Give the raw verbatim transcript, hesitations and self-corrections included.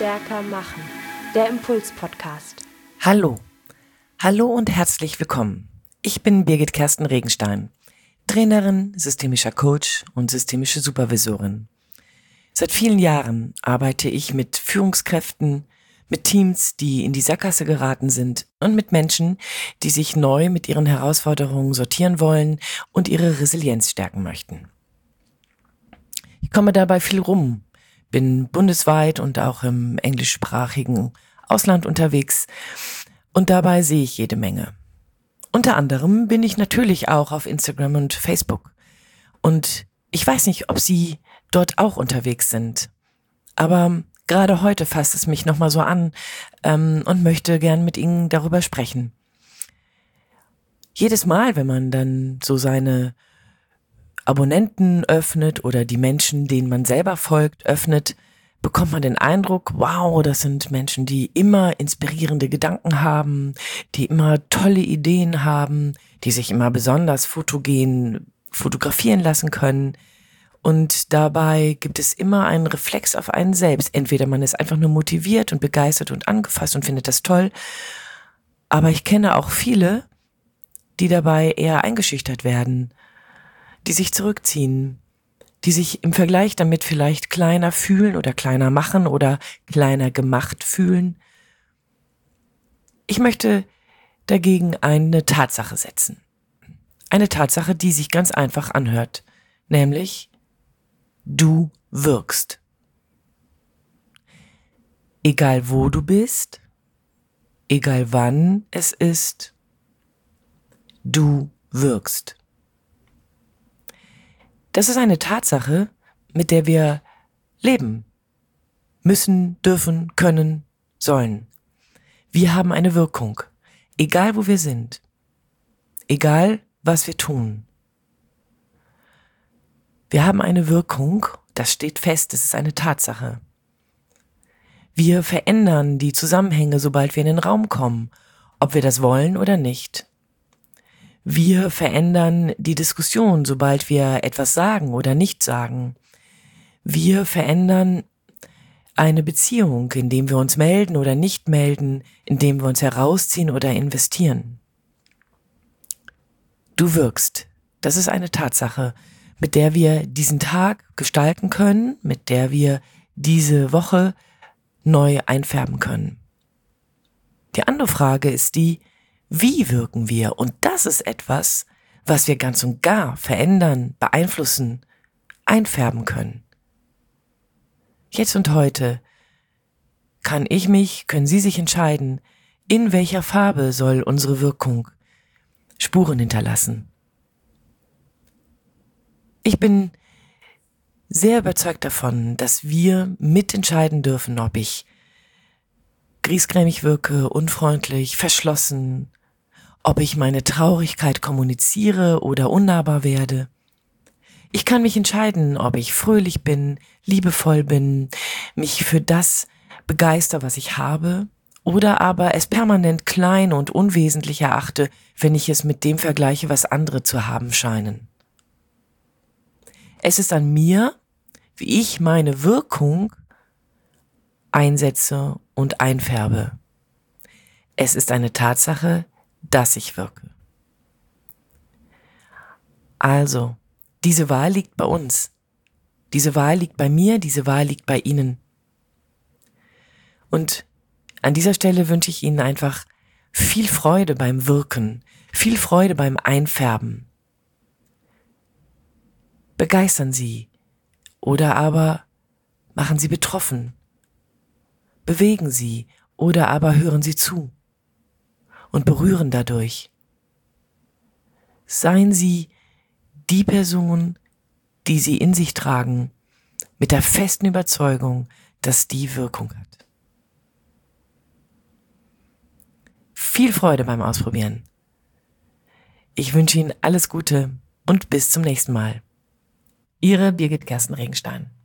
Stärker machen. Der Impuls-Podcast. Hallo. Hallo und herzlich willkommen. Ich bin Birgit Kersten Regenstein, Trainerin, systemischer Coach und systemische Supervisorin. Seit vielen Jahren arbeite ich mit Führungskräften, mit Teams, die in die Sackgasse geraten sind und mit Menschen, die sich neu mit ihren Herausforderungen sortieren wollen und ihre Resilienz stärken möchten. Ich komme dabei viel rum, bin bundesweit und auch im englischsprachigen Ausland unterwegs und dabei sehe ich jede Menge. Unter anderem bin ich natürlich auch auf Instagram und Facebook und ich weiß nicht, ob Sie dort auch unterwegs sind, aber gerade heute fasst es mich nochmal so an ähm, und möchte gern mit Ihnen darüber sprechen. Jedes Mal, wenn man dann so seine Abonnenten öffnet oder die Menschen, denen man selber folgt, öffnet, bekommt man den Eindruck, wow, das sind Menschen, die immer inspirierende Gedanken haben, die immer tolle Ideen haben, die sich immer besonders fotogen fotografieren lassen können. Und dabei gibt es immer einen Reflex auf einen selbst. Entweder man ist einfach nur motiviert und begeistert und angefasst und findet das toll. Aber ich kenne auch viele, die dabei eher eingeschüchtert werden, die sich zurückziehen, die sich im Vergleich damit vielleicht kleiner fühlen oder kleiner machen oder kleiner gemacht fühlen. Ich möchte dagegen eine Tatsache setzen. Eine Tatsache, die sich ganz einfach anhört, nämlich du wirkst. Egal wo du bist, egal wann es ist, du wirkst. Das ist eine Tatsache, mit der wir leben müssen, dürfen, können, sollen. Wir haben eine Wirkung, egal wo wir sind, egal was wir tun. Wir haben eine Wirkung, das steht fest, das ist eine Tatsache. Wir verändern die Zusammenhänge, sobald wir in den Raum kommen, ob wir das wollen oder nicht. Wir verändern die Diskussion, sobald wir etwas sagen oder nicht sagen. Wir verändern eine Beziehung, indem wir uns melden oder nicht melden, indem wir uns herausziehen oder investieren. Du wirkst, das ist eine Tatsache, mit der wir diesen Tag gestalten können, mit der wir diese Woche neu einfärben können. Die andere Frage ist die, wie wirken wir? Und das ist etwas, was wir ganz und gar verändern, beeinflussen, einfärben können. Jetzt und heute kann ich mich, können Sie sich entscheiden, in welcher Farbe soll unsere Wirkung Spuren hinterlassen. Ich bin sehr überzeugt davon, dass wir mitentscheiden dürfen, ob ich griesgrämig wirke, unfreundlich, verschlossen, ob ich meine Traurigkeit kommuniziere oder unnahbar werde. Ich kann mich entscheiden, ob ich fröhlich bin, liebevoll bin, mich für das begeister, was ich habe, oder aber es permanent klein und unwesentlich erachte, wenn ich es mit dem vergleiche, was andere zu haben scheinen. Es ist an mir, wie ich meine Wirkung einsetze und einfärbe. Es ist eine Tatsache, dass ich wirke. Also, diese Wahl liegt bei uns. Diese Wahl liegt bei mir, diese Wahl liegt bei Ihnen. Und an dieser Stelle wünsche ich Ihnen einfach viel Freude beim Wirken, viel Freude beim Einfärben. Begeistern Sie oder aber machen Sie betroffen. Bewegen Sie oder aber hören Sie zu und berühren dadurch. Seien Sie die Person, die Sie in sich tragen, mit der festen Überzeugung, dass die Wirkung hat. Viel Freude beim Ausprobieren. Ich wünsche Ihnen alles Gute und bis zum nächsten Mal. Ihre Birgit Kersten Regenstein.